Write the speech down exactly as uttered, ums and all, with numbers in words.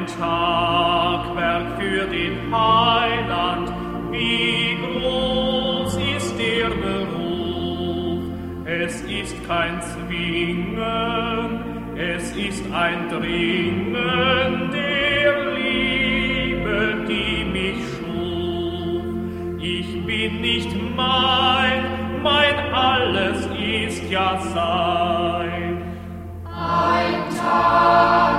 Tagwerk für den Heiland, wie groß ist der Beruf. Es ist kein Zwingen, es ist ein Dringen der Liebe, die mich schuf. Ich bin nicht mein, mein alles ist ja sein. Ein Tag